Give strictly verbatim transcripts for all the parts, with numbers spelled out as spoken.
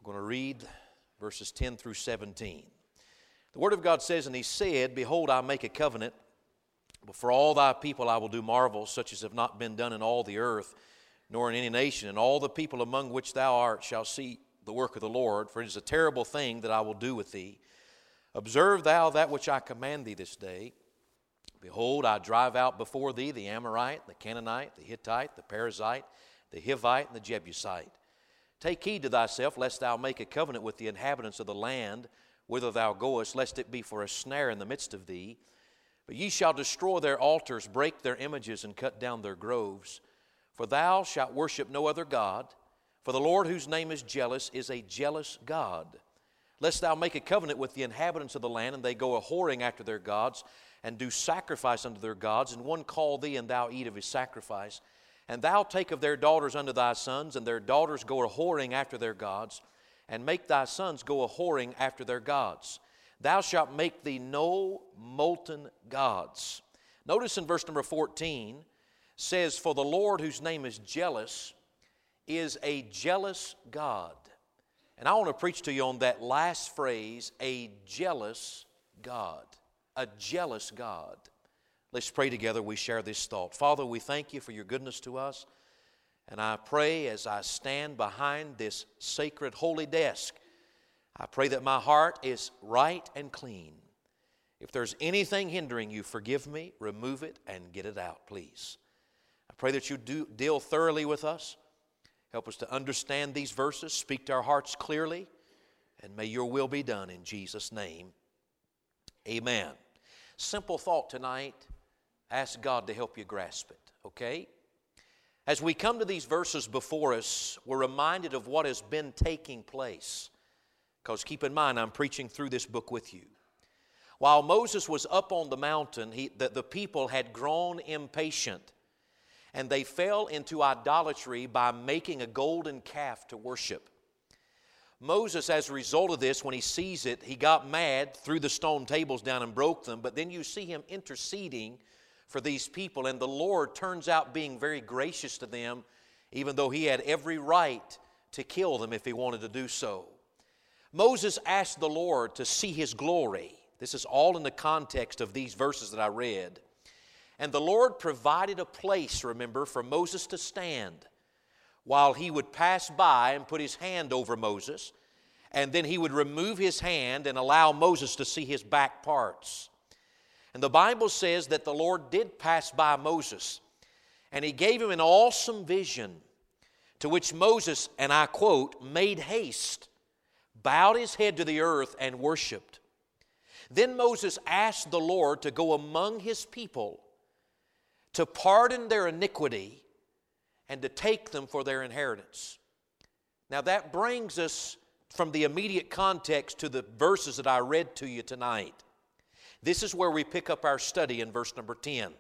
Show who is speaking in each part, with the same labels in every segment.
Speaker 1: going to read verses ten through seventeen. The Word of God says, "And he said, Behold, I make a covenant, but for all thy people I will do marvels, such as have not been done in all the earth, nor in any nation. And all the people among which thou art shall see the work of the Lord, for it is a terrible thing that I will do with thee. Observe thou that which I command thee this day. Behold, I drive out before thee the Amorite, the Canaanite, the Hittite, the Perizzite, the Hivite, and the Jebusite. Take heed to thyself, lest thou make a covenant with the inhabitants of the land whither thou goest, lest it be for a snare in the midst of thee. But ye shall destroy their altars, break their images, and cut down their groves. For thou shalt worship no other God, for the Lord whose name is jealous is a jealous God. Lest thou make a covenant with the inhabitants of the land, and they go a-whoring after their gods, and do sacrifice unto their gods, and one call thee, and thou eat of his sacrifice. And thou take of their daughters unto thy sons, and their daughters go a-whoring after their gods, and make thy sons go a-whoring after their gods. Thou shalt make thee no molten gods." Notice in verse number fourteen, says, "For the Lord whose name is jealous is a jealous God." And I want to preach to you on that last phrase, a jealous God. A jealous God. Let's pray together. We share this thought. Father, we thank you for your goodness to us. And I pray as I stand behind this sacred holy desk, I pray that my heart is right and clean. If there's anything hindering you, forgive me, remove it, and get it out, please. I pray that you do deal thoroughly with us. Help us to understand these verses, speak to our hearts clearly, and may your will be done in Jesus' name. Amen. Simple thought tonight. Ask God to help you grasp it, okay? As we come to these verses before us, we're reminded of what has been taking place. Because keep in mind, I'm preaching through this book with you. While Moses was up on the mountain, he, the, the people had grown impatient. And they fell into idolatry by making a golden calf to worship. Moses, as a result of this, when he sees it, he got mad, threw the stone tables down and broke them. But then you see him interceding for these people, and the Lord turns out being very gracious to them, even though he had every right to kill them if he wanted to do so. Moses asked the Lord to see his glory. This is all in the context of these verses that I read. And the Lord provided a place, remember, for Moses to stand while he would pass by and put his hand over Moses. And then he would remove his hand and allow Moses to see his back parts. And the Bible says that the Lord did pass by Moses. And he gave him an awesome vision, to which Moses, and I quote, made haste, bowed his head to the earth, and worshiped. Then Moses asked the Lord to go among his people, to pardon their iniquity, and to take them for their inheritance. Now that brings us from the immediate context to the verses that I read to you tonight. This is where we pick up our study in verse number ten.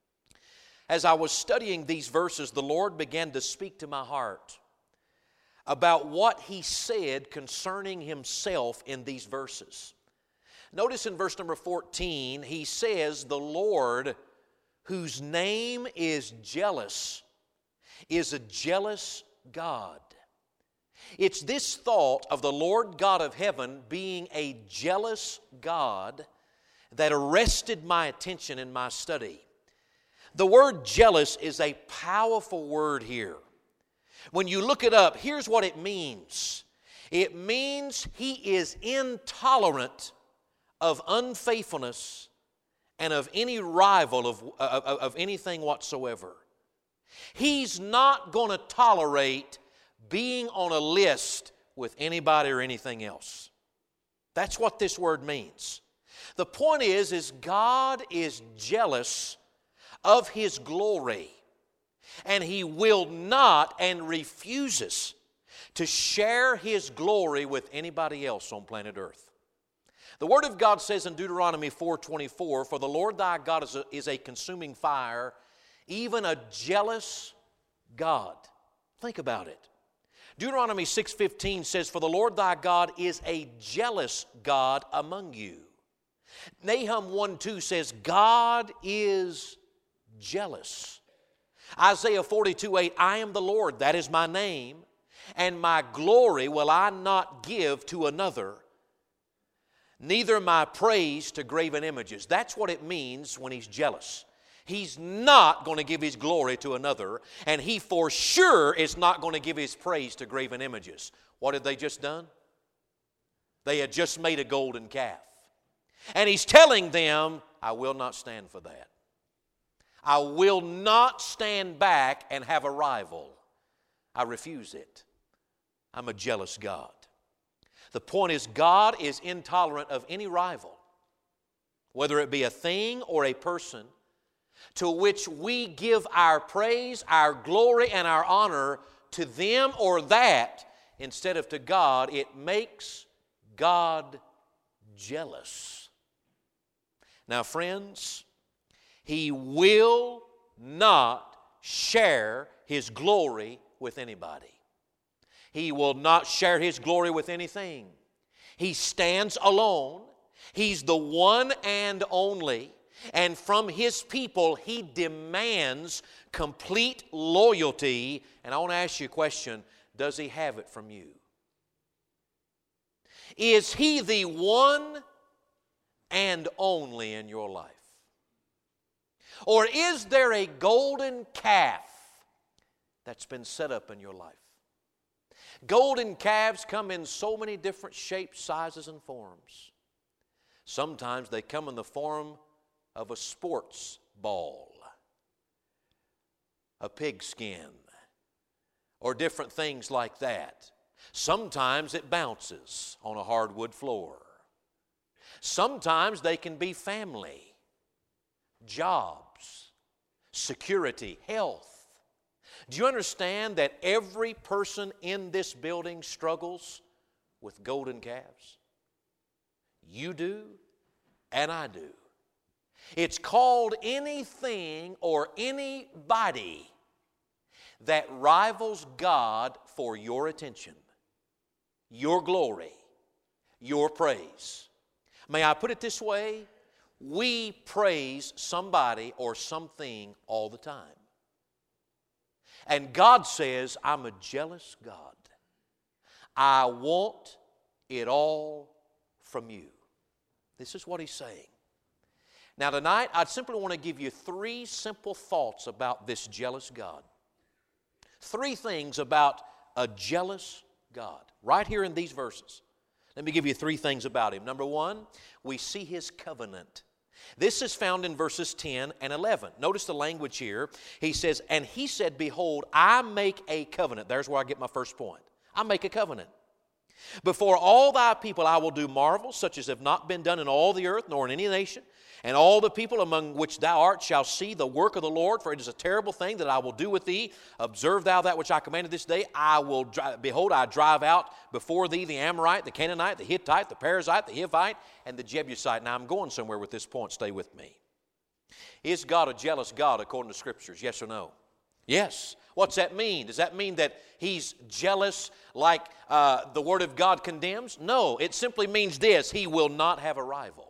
Speaker 1: As I was studying these verses, the Lord began to speak to my heart about what He said concerning Himself in these verses. Notice in verse number fourteen, He says, "The Lord, whose name is jealous, is a jealous God." It's this thought of the Lord God of heaven being a jealous God that arrested my attention in my study. The word jealous is a powerful word here. When you look it up, here's what it means. It means He is intolerant of unfaithfulness and of any rival of, of, of anything whatsoever. He's not going to tolerate being on a list with anybody or anything else. That's what this word means. The point is, is God is jealous of His glory, and He will not and refuses to share His glory with anybody else on planet Earth. The Word of God says in Deuteronomy four twenty-four, "For the Lord thy God is a, is a consuming fire, even a jealous God." Think about it. Deuteronomy six fifteen says, "For the Lord thy God is a jealous God among you." Nahum one two says, "God is jealous." Isaiah forty-two eight, "I am the Lord, that is my name, and my glory will I not give to another, neither my praise to graven images. That's what it means when he's jealous. He's not going to give his glory to another, and he for sure is not going to give his praise to graven images. What had they just done? They had just made a golden calf. And he's telling them, I will not stand for that. I will not stand back and have a rival. I refuse it. I'm a jealous God. The point is, God is intolerant of any rival, whether it be a thing or a person, to which we give our praise, our glory, and our honor to them or that instead of to God. It makes God jealous. Now, friends, He will not share His glory with anybody. He will not share His glory with anything. He stands alone. He's the one and only. And from His people, He demands complete loyalty. And I want to ask you a question. Does He have it from you? Is He the one and only in your life? Or is there a golden calf that's been set up in your life? Golden calves come in so many different shapes, sizes, and forms. Sometimes they come in the form of a sports ball, a pigskin, or different things like that. Sometimes it bounces on a hardwood floor. Sometimes they can be family, jobs, security, health. Do you understand that every person in this building struggles with golden calves? You do, and I do. It's called anything or anybody that rivals God for your attention, your glory, your praise. May I put it this way? We praise somebody or something all the time. And God says, I'm a jealous God. I want it all from you. This is what He's saying. Now tonight, I simply want to give you three simple thoughts about this jealous God. Three things about a jealous God. Right here in these verses. Let me give you three things about Him. Number one, we see His covenant. This is found in verses ten and eleven. Notice the language here. He says, and He said, behold, I make a covenant. There's where I get my first point. I make a covenant. Before all thy people I will do marvels, such as have not been done in all the earth, nor in any nation. And all the people among which thou art shall see the work of the Lord, for it is a terrible thing that I will do with thee. Observe thou that which I commanded this day. I will, drive, behold, I drive out before thee the Amorite, the Canaanite, the Hittite, the Perizzite, the Hivite, and the Jebusite. Now I'm going somewhere with this point. Stay with me. Is God a jealous God according to Scriptures? Yes or no? Yes. What's that mean? Does that mean that He's jealous like uh, the Word of God condemns? No. It simply means this. He will not have a rival.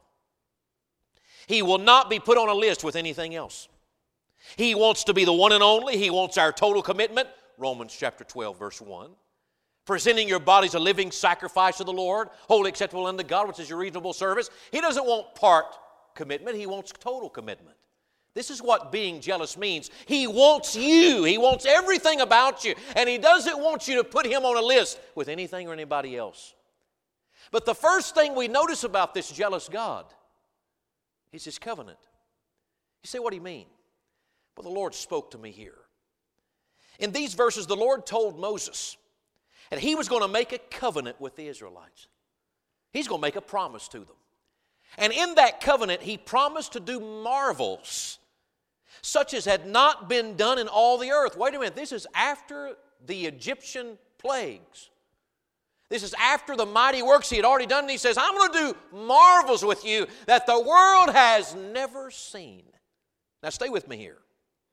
Speaker 1: He will not be put on a list with anything else. He wants to be the one and only. He wants our total commitment. Romans chapter twelve, verse one. Presenting your bodies a living sacrifice to the Lord, wholly acceptable unto God, which is your reasonable service. He doesn't want part commitment. He wants total commitment. This is what being jealous means. He wants you. He wants everything about you. And He doesn't want you to put Him on a list with anything or anybody else. But the first thing we notice about this jealous God is His covenant. You say, what do you mean? Well, the Lord spoke to me here. In these verses, the Lord told Moses that He was going to make a covenant with the Israelites. He's going to make a promise to them. And in that covenant, He promised to do marvels, such as had not been done in all the earth. Wait a minute, this is after the Egyptian plagues. This is after the mighty works He had already done. And He says, I'm going to do marvels with you that the world has never seen. Now stay with me here.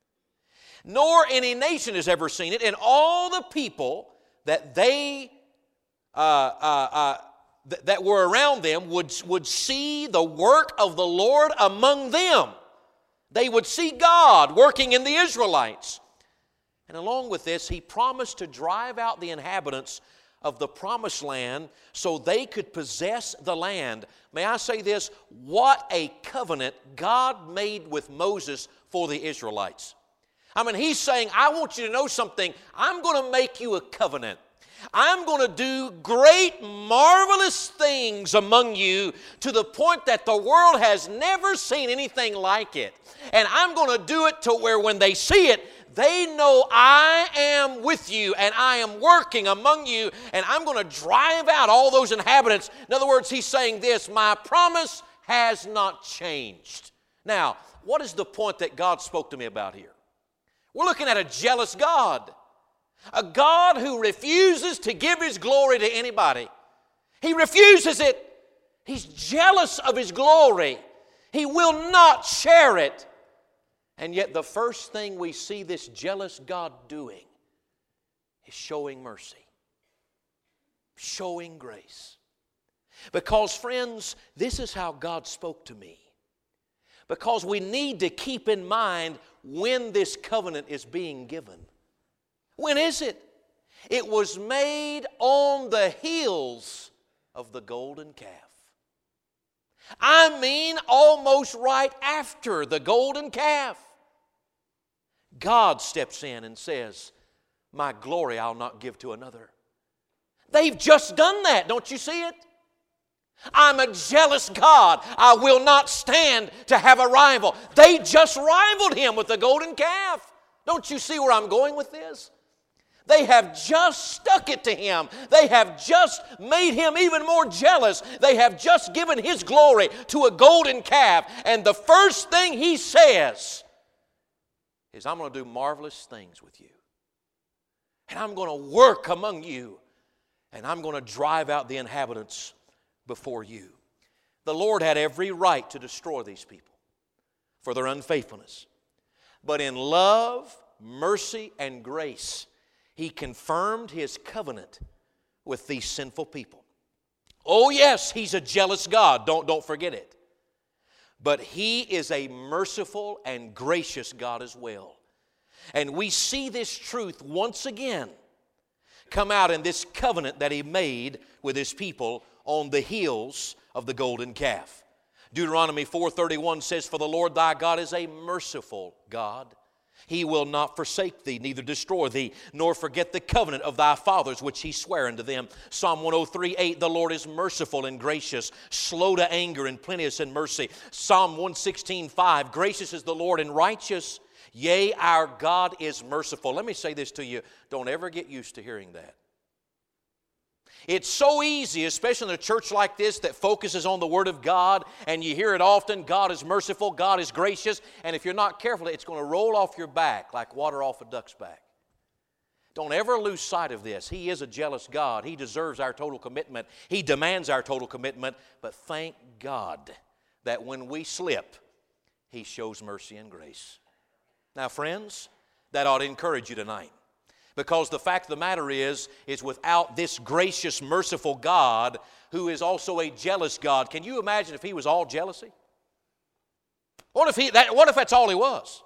Speaker 1: Nor any nation has ever seen it. And all the people that they, uh, uh, uh, th- that were around them would, would see the work of the Lord among them. They would see God working in the Israelites. And along with this, He promised to drive out the inhabitants of the promised land so they could possess the land. May I say this? What a covenant God made with Moses for the Israelites. I mean, He's saying, I want you to know something. I'm going to make you a covenant. I'm going to do great, marvelous things among you to the point that the world has never seen anything like it. And I'm going to do it to where when they see it, they know I am with you and I am working among you, and I'm going to drive out all those inhabitants. In other words, He's saying this, my promise has not changed. Now, what is the point that God spoke to me about here? We're looking at a jealous God. A God who refuses to give His glory to anybody. He refuses it. He's jealous of His glory. He will not share it. And yet the first thing we see this jealous God doing is showing mercy. Showing grace. Because, friends, this is how God spoke to me. Because we need to keep in mind when this covenant is being given. When is it? It was made on the heels of the golden calf. I mean, almost right after the golden calf. God steps in and says, my glory I'll not give to another. They've just done that. Don't you see it? I'm a jealous God. I will not stand to have a rival. They just rivaled Him with the golden calf. Don't you see where I'm going with this? They have just stuck it to Him. They have just made Him even more jealous. They have just given His glory to a golden calf. And the first thing He says is, I'm going to do marvelous things with you. And I'm going to work among you. And I'm going to drive out the inhabitants before you. The Lord had every right to destroy these people for their unfaithfulness. But in love, mercy, and grace, He confirmed His covenant with these sinful people. Oh yes, He's a jealous God. Don't, don't forget it. But He is a merciful and gracious God as well. And we see this truth once again come out in this covenant that He made with His people on the heels of the golden calf. Deuteronomy four thirty-one says, for the Lord thy God is a merciful God. He will not forsake thee, neither destroy thee, nor forget the covenant of thy fathers, which He sware unto them. Psalm one oh three eight, the Lord is merciful and gracious, slow to anger and plenteous in mercy. Psalm one sixteen five, gracious is the Lord and righteous. Yea, our God is merciful. Let me say this to you. Don't ever get used to hearing that. It's so easy, especially in a church like this that focuses on the Word of God, and you hear it often, God is merciful, God is gracious, and if you're not careful, it's going to roll off your back like water off a duck's back. Don't ever lose sight of this. He is a jealous God. He deserves our total commitment. He demands our total commitment, but thank God that when we slip, He shows mercy and grace. Now, friends, that ought to encourage you tonight. Because the fact of the matter is, is without this gracious, merciful God, who is also a jealous God, can you imagine if He was all jealousy? What if, he, that, what if that's all He was?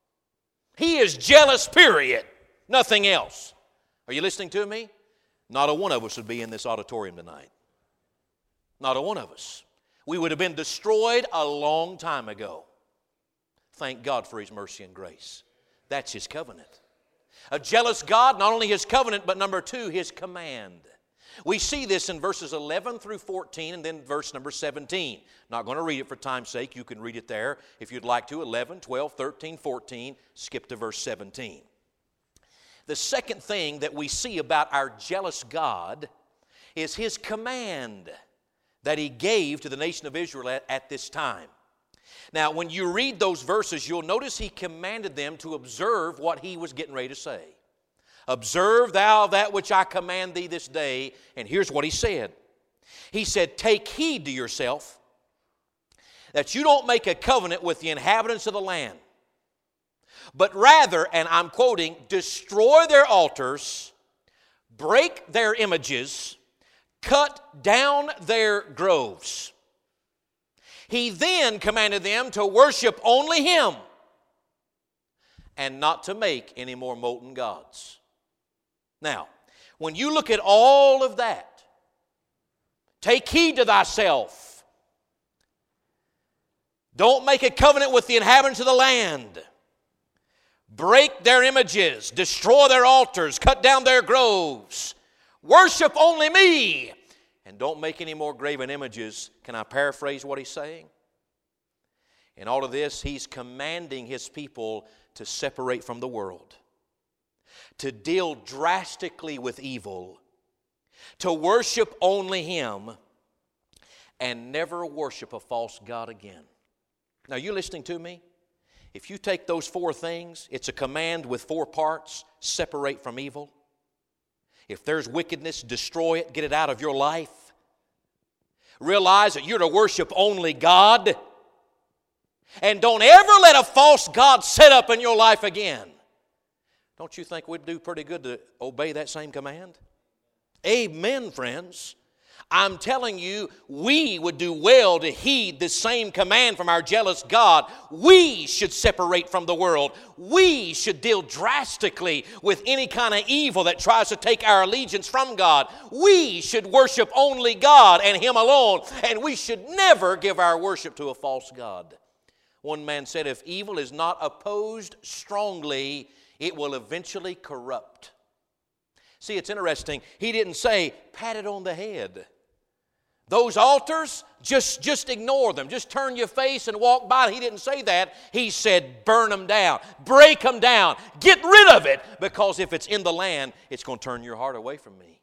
Speaker 1: He is jealous, period. Nothing else. Are you listening to me? Not a one of us would be in this auditorium tonight. Not a one of us. We would have been destroyed a long time ago. Thank God for His mercy and grace. That's His covenant. A jealous God, not only His covenant, but number two, His command. We see this in verses eleven through fourteen and then verse number seventeen. Not going to read it for time's sake. You can read it there if you'd like to. eleven, twelve, thirteen, fourteen. Skip to verse seventeen. The second thing that we see about our jealous God is His command that He gave to the nation of Israel at, at this time. Now, when you read those verses, you'll notice He commanded them to observe what He was getting ready to say. Observe thou that which I command thee this day. And here's what He said. He said, take heed to yourself that you don't make a covenant with the inhabitants of the land, but rather, and I'm quoting, destroy their altars, break their images, cut down their groves. He then commanded them to worship only Him and not to make any more molten gods. Now, when you look at all of that, take heed to thyself. Don't make a covenant with the inhabitants of the land. Break their images, destroy their altars, cut down their groves. Worship only me, and don't make any more graven images. Can I paraphrase what he's saying? In all of this, he's commanding his people to separate from the world, to deal drastically with evil, to worship only him, and never worship a false god again. Now, you listening to me? If you take those four things, it's a command with four parts. Separate from evil. If there's wickedness, destroy it. Get it out of your life. Realize that you're to worship only God. And don't ever let a false god set up in your life again. Don't you think we'd do pretty good to obey that same command? Amen, friends. I'm telling you, we would do well to heed this same command from our jealous God. We should separate from the world. We should deal drastically with any kind of evil that tries to take our allegiance from God. We should worship only God and Him alone, and we should never give our worship to a false god. One man said, if evil is not opposed strongly, it will eventually corrupt. See, it's interesting. He didn't say, pat it on the head. Those altars, just, just ignore them. Just turn your face and walk by. He didn't say that. He said, burn them down. Break them down. Get rid of it. Because if it's in the land, it's going to turn your heart away from me.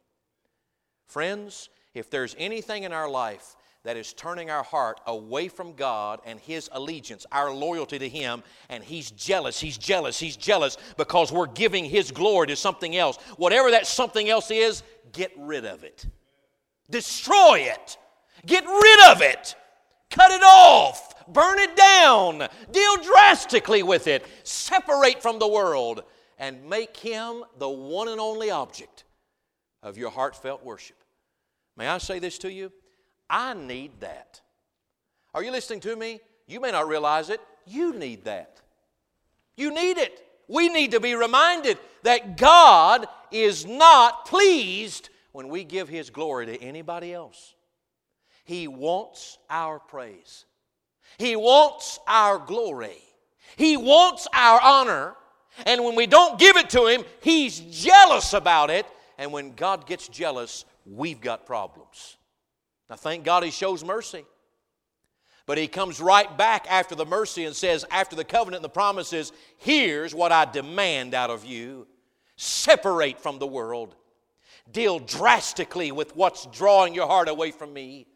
Speaker 1: Friends, if there's anything in our life that is turning our heart away from God and His allegiance, our loyalty to Him, and He's jealous, He's jealous, He's jealous because we're giving His glory to something else. Whatever that something else is, get rid of it. Destroy it. Get rid of it. Cut it off. Burn it down. Deal drastically with it. Separate from the world and make Him the one and only object of your heartfelt worship. May I say this to you? I need that. Are you listening to me? You may not realize it. You need that. You need it. We need to be reminded that God is not pleased when we give His glory to anybody else. He wants our praise. He wants our glory. He wants our honor. And when we don't give it to Him, He's jealous about it. And when God gets jealous, we've got problems. Now, thank God He shows mercy. But He comes right back after the mercy and says, after the covenant and the promises, here's what I demand out of you. Separate from the world. Deal drastically with what's drawing your heart away from me.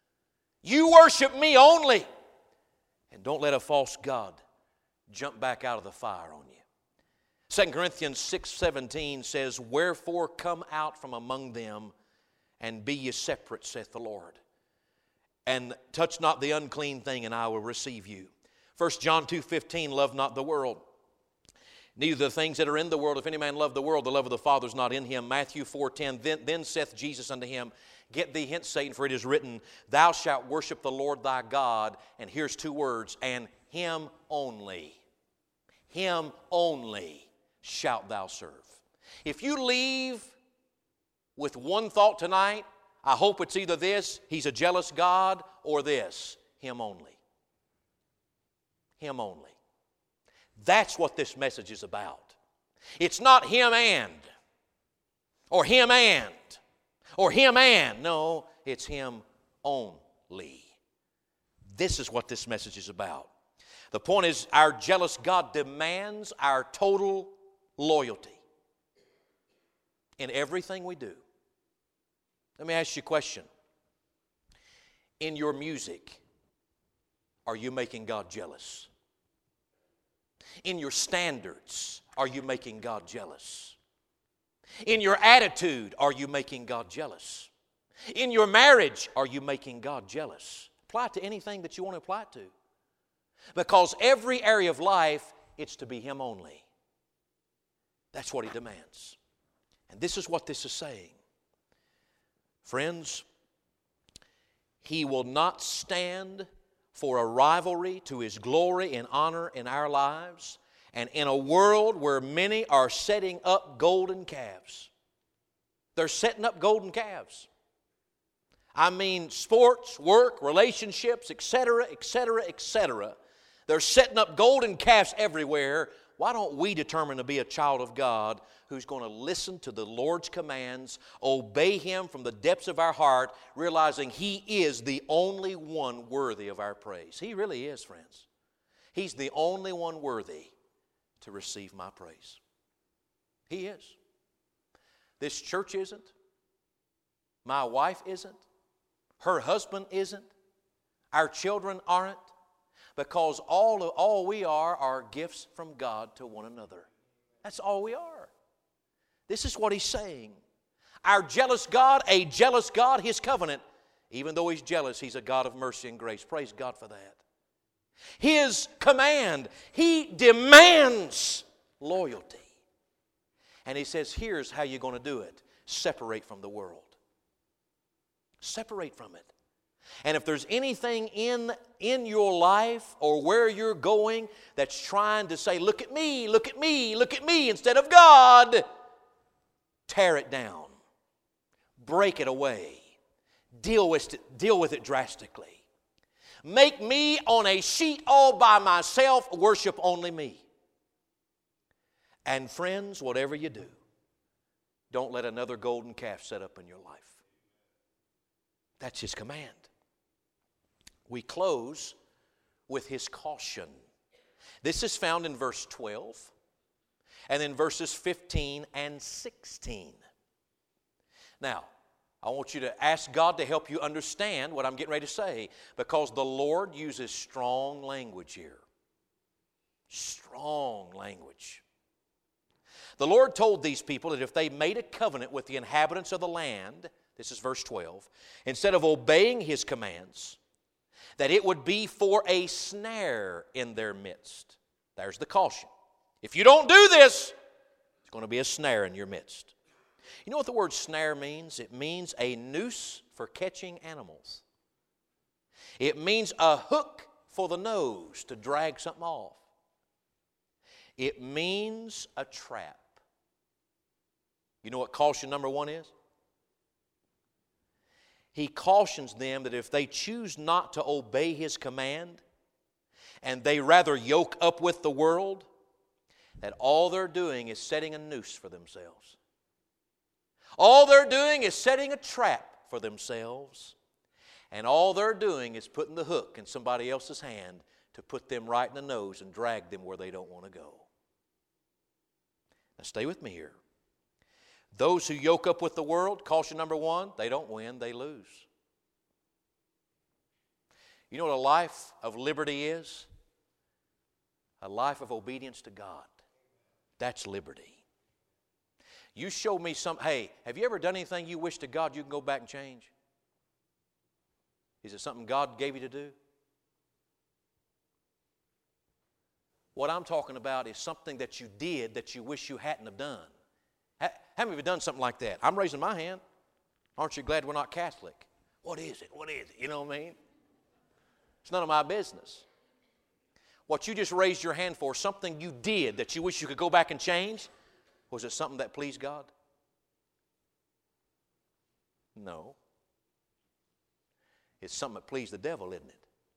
Speaker 1: You worship me only. And don't let a false god jump back out of the fire on you. Second Corinthians six seventeen says, wherefore come out from among them and be ye separate, saith the Lord. And touch not the unclean thing, and I will receive you. First John two fifteen, love not the world, neither the things that are in the world. If any man love the world, the love of the Father is not in him. Matthew four ten, then, then saith Jesus unto him, get thee hence, Satan, for it is written, thou shalt worship the Lord thy God. And here's two words, and Him only. Him only shalt thou serve. If you leave with one thought tonight, I hope it's either this, He's a jealous God, or this, Him only. Him only. That's what this message is about. It's not Him and, or Him and, or Him and. No, it's Him only. This is what this message is about. The point is, our jealous God demands our total loyalty in everything we do. Let me ask you a question. In your music, are you making God jealous? In your standards, are you making God jealous? In your attitude, are you making God jealous? In your marriage, are you making God jealous? Apply it to anything that you want to apply it to. Because every area of life, it's to be Him only. That's what He demands. And this is what this is saying. Friends, He will not stand for a rivalry to His glory and honor in our lives. and in a world where many are setting up golden calves. They're setting up golden calves. I mean sports, work, relationships, et cetera, et cetera, et cetera. They're setting up golden calves everywhere. Why don't we determine to be a child of God who's going to listen to the Lord's commands, obey Him from the depths of our heart, realizing He is the only one worthy of our praise. He really is, friends. He's the only one worthy to receive my praise. He is. This church isn't. My wife isn't. Her husband isn't. Our children aren't. Because all, of, all we are are gifts from God to one another. That's all we are. This is what He's saying. Our jealous God, a jealous God, His covenant. Even though He's jealous, He's a God of mercy and grace. Praise God for that. His command, He demands loyalty. And He says, here's how you're going to do it. Separate from the world. Separate from it. And if there's anything in, in your life or where you're going that's trying to say, look at me, look at me, look at me, instead of God, tear it down. Break it away. Deal with it, deal with it drastically. Make me on a sheet all by myself, worship only me. And friends, whatever you do, don't let another golden calf set up in your life. That's His command. We close with His caution. This is found in verse twelve and then verses fifteen and sixteen. Now, I want you to ask God to help you understand what I'm getting ready to say, because the Lord uses strong language here. Strong language. The Lord told these people that if they made a covenant with the inhabitants of the land, this is verse twelve, instead of obeying His commands, that it would be for a snare in their midst. There's the caution. If you don't do this, it's going to be a snare in your midst. You know what the word snare means? It means a noose for catching animals. It means a hook for the nose to drag something off. It means a trap. You know what caution number one is? He cautions them that if they choose not to obey His command and they rather yoke up with the world, that all they're doing is setting a noose for themselves. All they're doing is setting a trap for themselves. And all they're doing is putting the hook in somebody else's hand to put them right in the nose and drag them where they don't want to go. Now stay with me here. Those who yoke up with the world, caution number one, they don't win, they lose. You know what a life of liberty is? A life of obedience to God. That's liberty. You show me some, hey, have you ever done anything you wish to God you can go back and change? Is it something God gave you to do? What I'm talking about is something that you did that you wish you hadn't have done. How many of you done something like that? I'm raising my hand. Aren't you glad we're not Catholic? What is it? What is it? You know what I mean? It's none of my business. What you just raised your hand for, something you did that you wish you could go back and change, was it something that pleased God? No. It's something that pleased the devil, isn't it?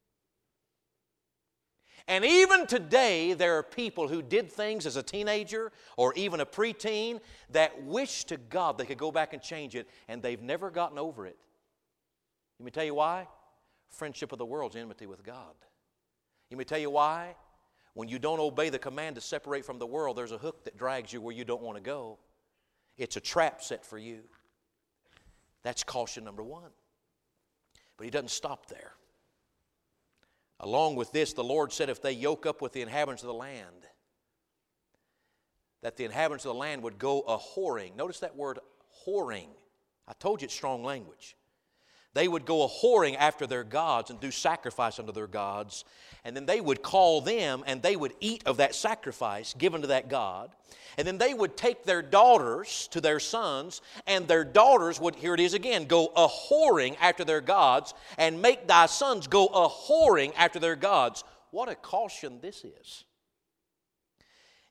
Speaker 1: And even today, there are people who did things as a teenager or even a preteen that wish to God they could go back and change it, and they've never gotten over it. Let me tell you why. Friendship of the world is enmity with God. Let me tell you why. When you don't obey the command to separate from the world, there's a hook that drags you where you don't want to go. It's a trap set for you. That's caution number one. But He doesn't stop there. Along with this, the Lord said if they yoke up with the inhabitants of the land, that the inhabitants of the land would go a-whoring. Notice that word, whoring. I told you it's strong language. They would go a-whoring after their gods and do sacrifice unto their gods. And then they would call them and they would eat of that sacrifice given to that God. And then they would take their daughters to their sons, and their daughters would, here it is again, go a-whoring after their gods, and make thy sons go a-whoring after their gods. What a caution this is.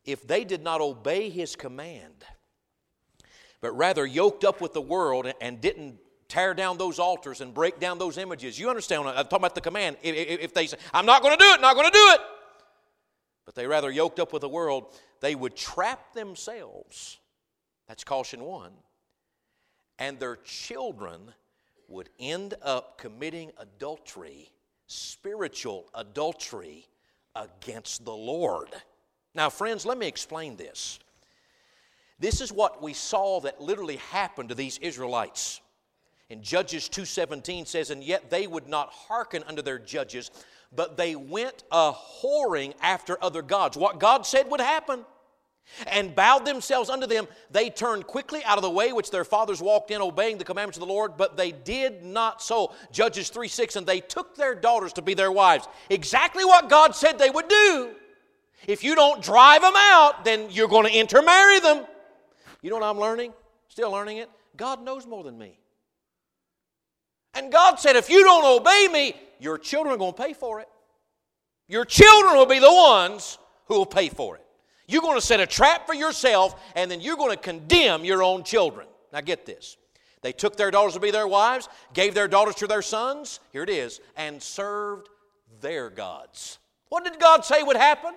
Speaker 1: if they did not obey His command, but rather yoked up with the world and didn't tear down those altars and break down those images. You understand, I'm talking about the command. If, if they say, I'm not going to do it, not going to do it, but they rather yoked up with the world, they would trap themselves. That's caution one. And their children would end up committing adultery, spiritual adultery against the Lord. Now, friends, let me explain this. This is what we saw that literally happened to these Israelites. In Judges two seventeen says, and yet they would not hearken unto their judges, but they went a-whoring after other gods. What God said would happen. And bowed themselves unto them. They turned quickly out of the way which their fathers walked in, obeying the commandments of the Lord, but they did not so. Judges three six, and they took their daughters to be their wives. Exactly what God said they would do. If you don't drive them out, then you're going to intermarry them. You know what I'm learning? Still learning it. God knows more than me. And God said, if you don't obey me, your children are going to pay for it. Your children will be the ones who will pay for it. You're going to set a trap for yourself, and then you're going to condemn your own children. Now get this. They took their daughters to be their wives, gave their daughters to their sons, here it is, and served their gods. What did God say would happen?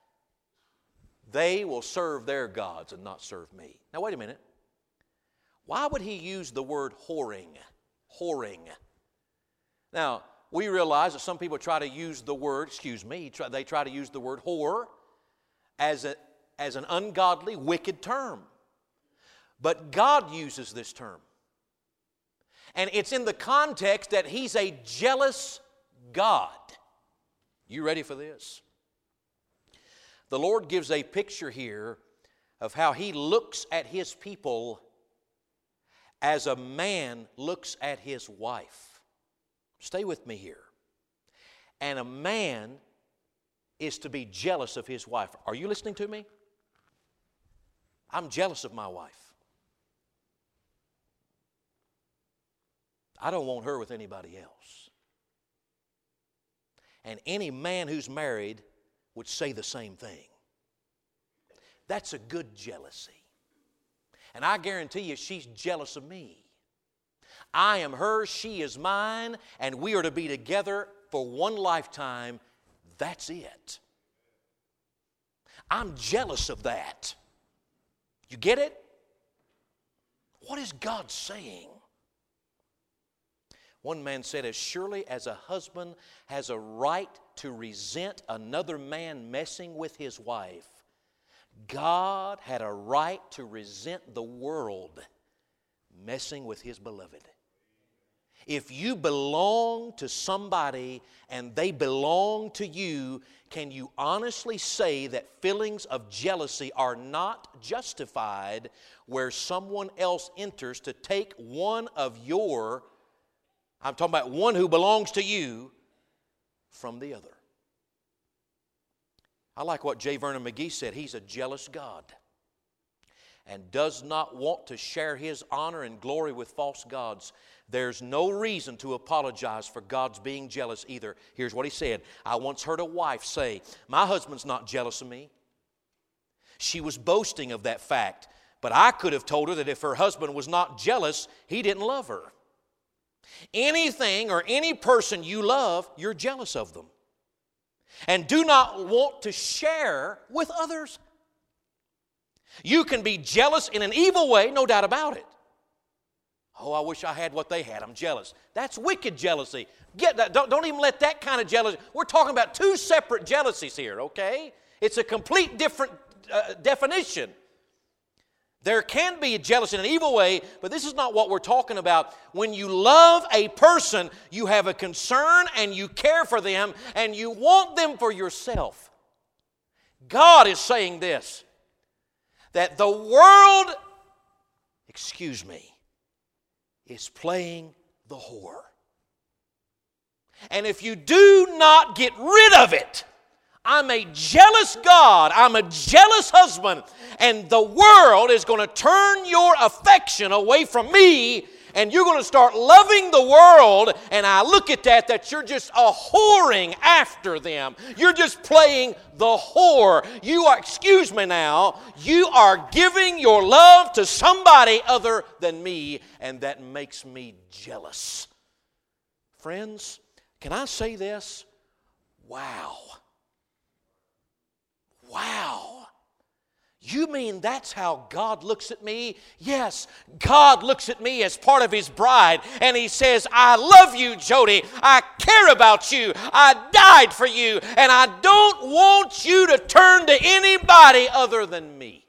Speaker 1: They will serve their gods and not serve me. Now wait a minute. Why would He use the word whoring? Whoring. Now, we realize that some people try to use the word, excuse me, they try to use the word whore as, a, as an ungodly, wicked term. But God uses this term. And it's in the context that He's a jealous God. You ready for this? The Lord gives a picture here of how He looks at His people as a man looks at his wife. Stay with me here. And a man is to be jealous of his wife. Are you listening to me? I'm jealous of my wife. I don't want her with anybody else. And any man who's married would say the same thing. That's a good jealousy. And I guarantee you she's jealous of me. I am hers, she is mine, and we are to be together for one lifetime. That's it. I'm jealous of that. You get it? What is God saying? One man said, as surely as a husband has a right to resent another man messing with his wife, God had a right to resent the world messing with His beloved. If you belong to somebody and they belong to you, can you honestly say that feelings of jealousy are not justified where someone else enters to take one of your, I'm talking about one who belongs to you, from the other? I like what J. Vernon McGee said. He's a jealous God and does not want to share His honor and glory with false gods. There's no reason to apologize for God's being jealous either. Here's what he said. I once heard a wife say, my husband's not jealous of me. She was boasting of that fact, but I could have told her that if her husband was not jealous, he didn't love her. Anything or any person you love, you're jealous of them. And do not want to share with others. You can be jealous in an evil way, no doubt about it. Oh, I wish I had what they had. I'm jealous. That's wicked jealousy. Get that. Don't, don't even let that kind of jealousy. We're talking about two separate jealousies here, okay? It's a complete different uh, definition. There can be a jealousy in an evil way, but this is not what we're talking about. When you love a person, you have a concern and you care for them and you want them for yourself. God is saying this, that the world, excuse me, is playing the whore. And if you do not get rid of it, I'm a jealous God, I'm a jealous husband, and the world is going to turn your affection away from me, and you're going to start loving the world, and I look at that, that you're just a whoring after them. You're just playing the whore. You are, excuse me now, you are giving your love to somebody other than me, and that makes me jealous. Friends, can I say this? Wow. Wow. You mean that's how God looks at me? Yes, God looks at me as part of His bride, and He says, I love you, Jody. I care about you. I died for you, and I don't want you to turn to anybody other than me.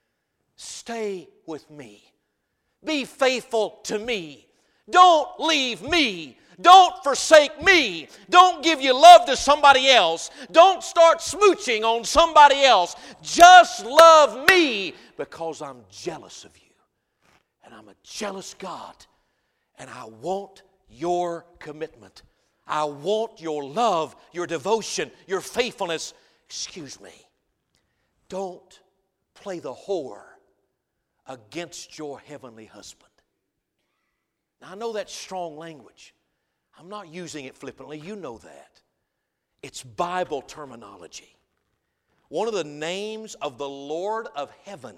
Speaker 1: Stay with me. Be faithful to me. Don't leave me. Don't forsake me. Don't give your love to somebody else. Don't start smooching on somebody else. Just love me because I'm jealous of you. And I'm a jealous God. And I want your commitment. I want your love, your devotion, your faithfulness. Excuse me. Don't play the whore against your heavenly husband. Now, I know that's strong language. I'm not using it flippantly. You know that. It's Bible terminology. One of the names of the Lord of heaven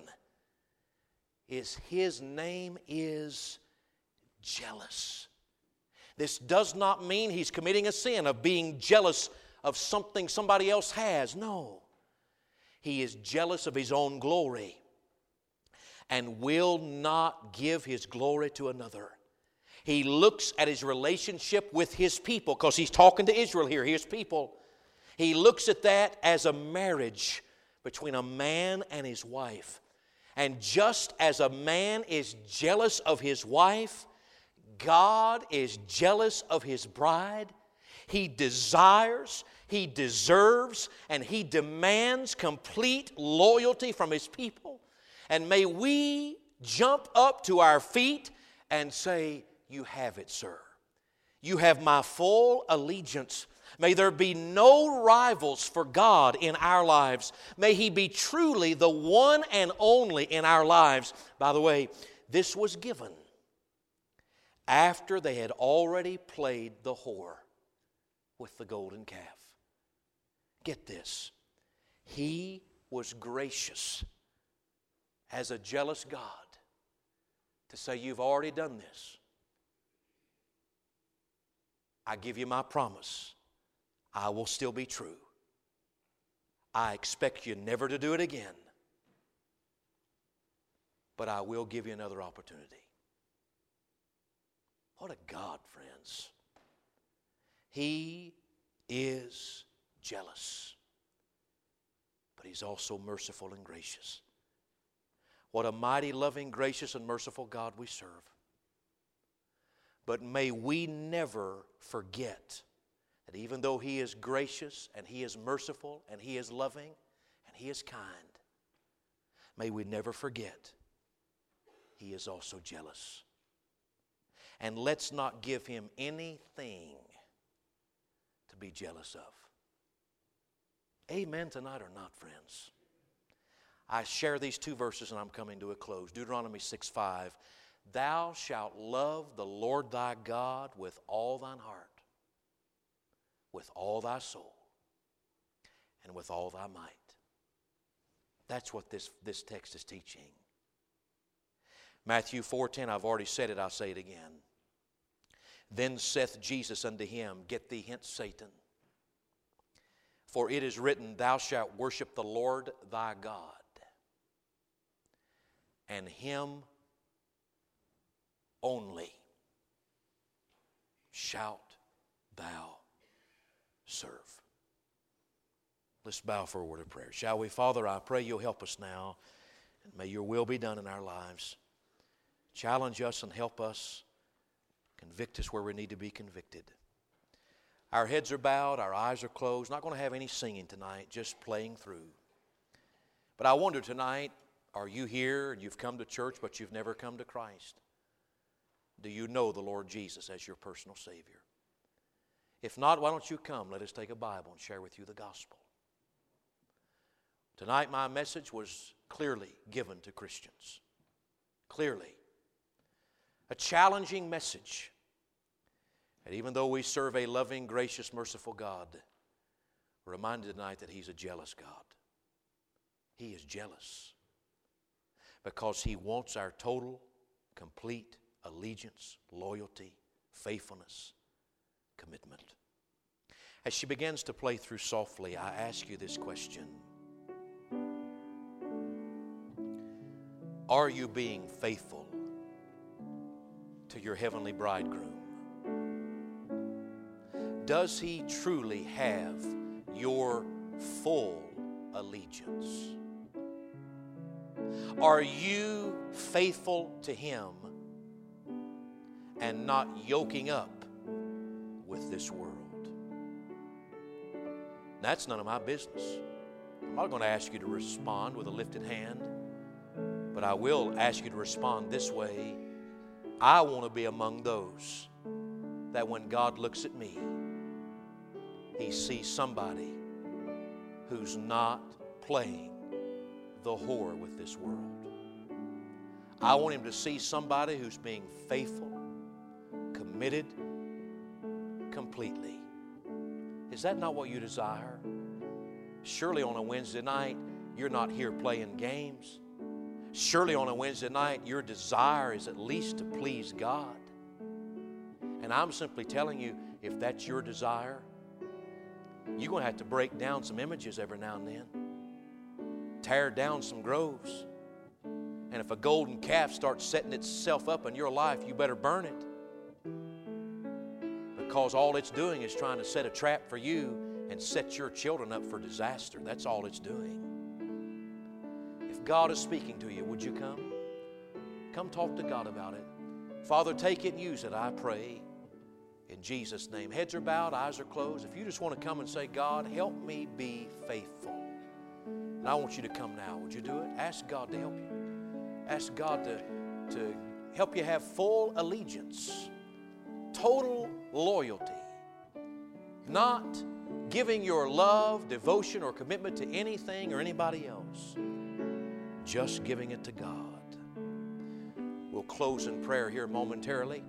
Speaker 1: is His name is jealous. This does not mean He's committing a sin of being jealous of something somebody else has. No. He is jealous of His own glory and will not give His glory to another. He looks at His relationship with His people, because He's talking to Israel here, His people. He looks at that as a marriage between a man and his wife. And just as a man is jealous of his wife, God is jealous of His bride. He desires, He deserves, and He demands complete loyalty from His people. And may we jump up to our feet and say, you have it, sir. You have my full allegiance. May there be no rivals for God in our lives. May He be truly the one and only in our lives. By the way, this was given after they had already played the whore with the golden calf. Get this. He was gracious as a jealous God to say, you've already done this. I give you my promise. I will still be true. I expect you never to do it again. But I will give you another opportunity. What a God, friends. He is jealous. But He's also merciful and gracious. What a mighty, loving, gracious, and merciful God we serve. But may we never forget that even though He is gracious and He is merciful and He is loving and He is kind, may we never forget He is also jealous. And let's not give Him anything to be jealous of. Amen tonight or not, friends? I share these two verses and I'm coming to a close. Deuteronomy six five. Thou shalt love the Lord thy God with all thine heart, with all thy soul, and with all thy might. That's what this, this text is teaching. Matthew four ten, I've already said it, I'll say it again. Then saith Jesus unto him, get thee hence, Satan. For it is written, thou shalt worship the Lord thy God, and Him only shalt thou serve. Let's bow for a word of prayer. Shall we? Father, I pray You'll help us now, and may Your will be done in our lives. Challenge us and help us. Convict us where we need to be convicted. Our heads are bowed, our eyes are closed. Not going to have any singing tonight, just playing through. But I wonder tonight, are you here and you've come to church but you've never come to Christ? Do you know the Lord Jesus as your personal Savior? If not, why don't you come? Let us take a Bible and share with you the gospel. Tonight my message was clearly given to Christians. Clearly. a challenging message. And even though we serve a loving, gracious, merciful God, we're reminded tonight that He's a jealous God. He is jealous because He wants our total, complete allegiance, loyalty, faithfulness, commitment. As she begins to play through softly, I ask you this question. Are you being faithful to your heavenly bridegroom? Does He truly have your full allegiance? Are you faithful to Him and not yoking up with this world? That's none of my business. I'm not going to ask you to respond with a lifted hand, but I will ask you to respond this way. I want to be among those that when God looks at me, He sees somebody who's not playing the whore with this world. I want Him to see somebody who's being faithful, committed, completely. Is that not what you desire? Surely on a Wednesday night, you're not here playing games. Surely on a Wednesday night, your desire is at least to please God. And I'm simply telling you, if that's your desire, you're going to have to break down some images every now and then. Tear down some groves. And if a golden calf starts setting itself up in your life, you better burn it. Because all it's doing is trying to set a trap for you and set your children up for disaster. That's all it's doing. If God is speaking to you, would you come? Come talk to God about it. Father, take it and use it, I pray. In Jesus' name. Heads are bowed, eyes are closed. If you just want to come and say, God, help me be faithful. And I want you to come now. Would you do it? Ask God to help you. Ask God to, to help you have full allegiance, total loyalty, not giving your love, devotion, or commitment to anything or anybody else, just giving it to God. We'll close in prayer here momentarily.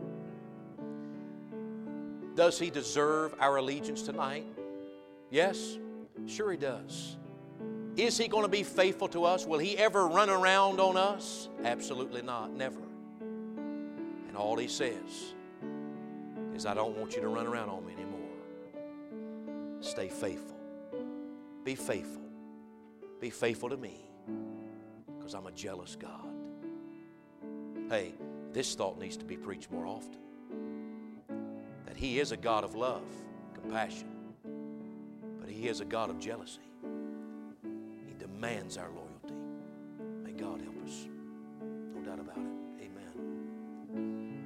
Speaker 1: Does He deserve our allegiance tonight? Yes, sure He does. Is He going to be faithful to us? Will He ever run around on us? Absolutely not, never. And all He says is, I don't want you to run around on me anymore. Stay faithful. Be faithful. Be faithful to me, because I'm a jealous God. Hey, this thought needs to be preached more often. That He is a God of love, compassion, but He is a God of jealousy. He demands our loyalty. May God help us. No doubt about it. Amen.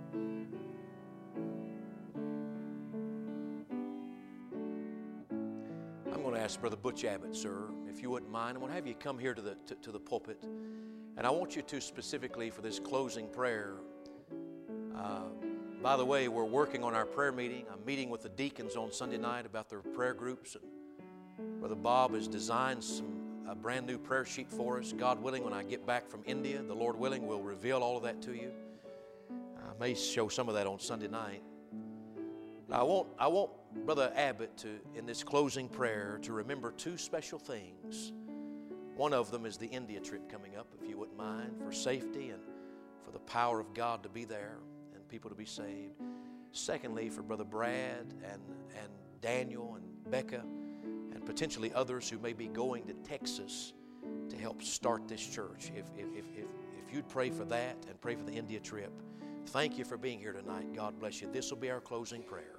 Speaker 1: I'm going to ask Brother Butch Abbott, sir, if you wouldn't mind. I'm going to have you come here to the, to, to the pulpit. And I want you to specifically for this closing prayer. Uh, by the way, we're working on our prayer meeting. I'm meeting with the deacons on Sunday night about their prayer groups. And Brother Bob has designed some a brand new prayer sheet for us. God willing, when I get back from India, the Lord willing, we'll reveal all of that to you. I may show some of that on Sunday night. But I want, I want Brother Abbott to, in this closing prayer, to remember two special things. One of them is the India trip coming up, if you wouldn't mind, for safety and for the power of God to be there and people to be saved. Secondly, for Brother Brad and, and Daniel and Becca and potentially others who may be going to Texas to help start this church. If, if, if, if, if you'd pray for that and pray for the India trip, thank you for being here tonight. God bless you. This will be our closing prayer.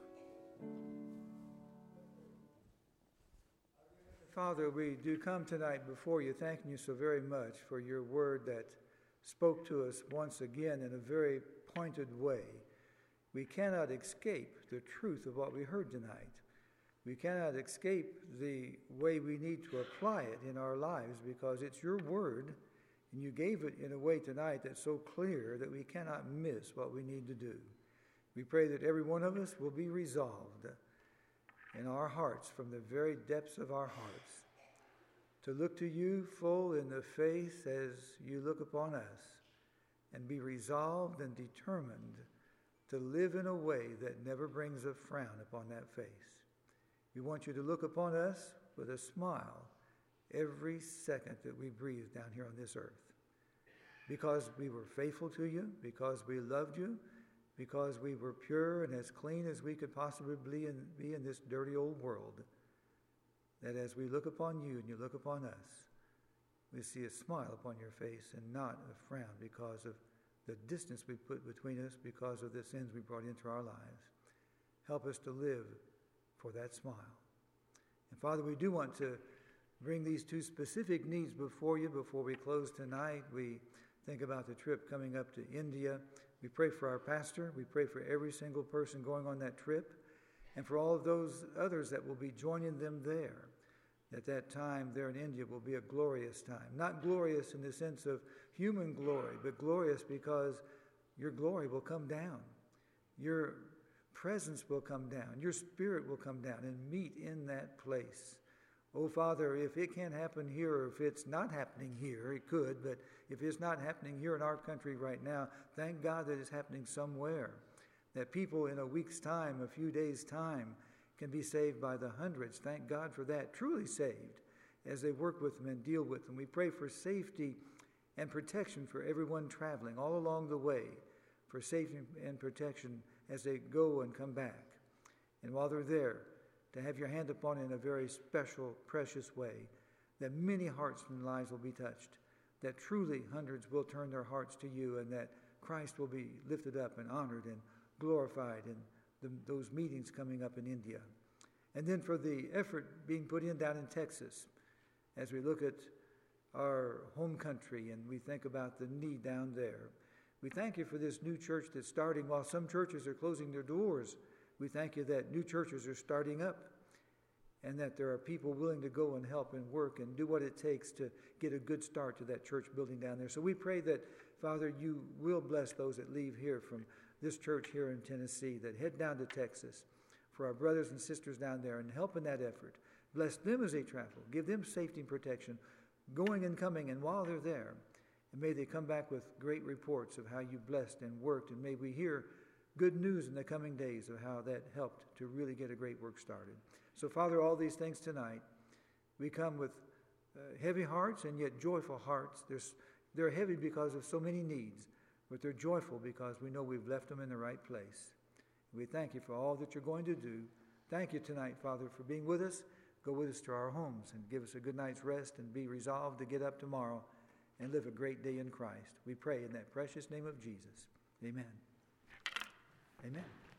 Speaker 2: Father, we do come tonight before you, thanking you so very much for your word that spoke to us once again in a very pointed way. We cannot escape the truth of what we heard tonight. We cannot escape the way we need to apply it in our lives because it's your word, and you gave it in a way tonight that's so clear that we cannot miss what we need to do. We pray that every one of us will be resolved in our hearts, from the very depths of our hearts, to look to you full in the face as you look upon us, and be resolved and determined to live in a way that never brings a frown upon that face. We want you to look upon us with a smile every second that we breathe down here on this earth. Because we were faithful to you, because we loved you, because we were pure and as clean as we could possibly be in, be in this dirty old world, that as we look upon you and you look upon us, we see a smile upon your face and not a frown because of the distance we put between us because of the sins we brought into our lives. Help us to live for that smile. And Father, we do want to bring these two specific needs before you before we close tonight. We think about the trip coming up to India. We pray for our pastor. We pray for every single person going on that trip and for all of those others that will be joining them there. At that time there in India will be a glorious time. Not glorious in the sense of human glory, but glorious because your glory will come down. Your presence will come down. Your spirit will come down and meet in that place. Oh, Father, if it can't happen here, or if it's not happening here, it could, but if it's not happening here in our country right now, thank God that it's happening somewhere. That people in a week's time, a few days' time, can be saved by the hundreds. Thank God for that. Truly saved as they work with them and deal with them. We pray for safety and protection for everyone traveling all along the way, for safety and protection as they go and come back. And while they're there, to have your hand upon it in a very special, precious way, that many hearts and lives will be touched, that truly hundreds will turn their hearts to you, and that Christ will be lifted up and honored and glorified in the, those meetings coming up in India. And then for the effort being put in down in Texas, as we look at our home country and we think about the need down there, we thank you for this new church that's starting. While some churches are closing their doors, we thank you that new churches are starting up and that there are people willing to go and help and work and do what it takes to get a good start to that church building down there. So we pray that, Father, you will bless those that leave here from this church here in Tennessee, that head down to Texas for our brothers and sisters down there and help in that effort. Bless them as they travel. Give them safety and protection going and coming, and while they're there. And may they come back with great reports of how you blessed and worked, and may we hear good news in the coming days of how that helped to really get a great work started. So, Father, all these things tonight, we come with uh, heavy hearts and yet joyful hearts. There's, they're heavy because of so many needs, but they're joyful because we know we've left them in the right place. We thank you for all that you're going to do. Thank you tonight, Father, for being with us. Go with us to our homes and give us a good night's rest and be resolved to get up tomorrow and live a great day in Christ. We pray in that precious name of Jesus. Amen. Amen.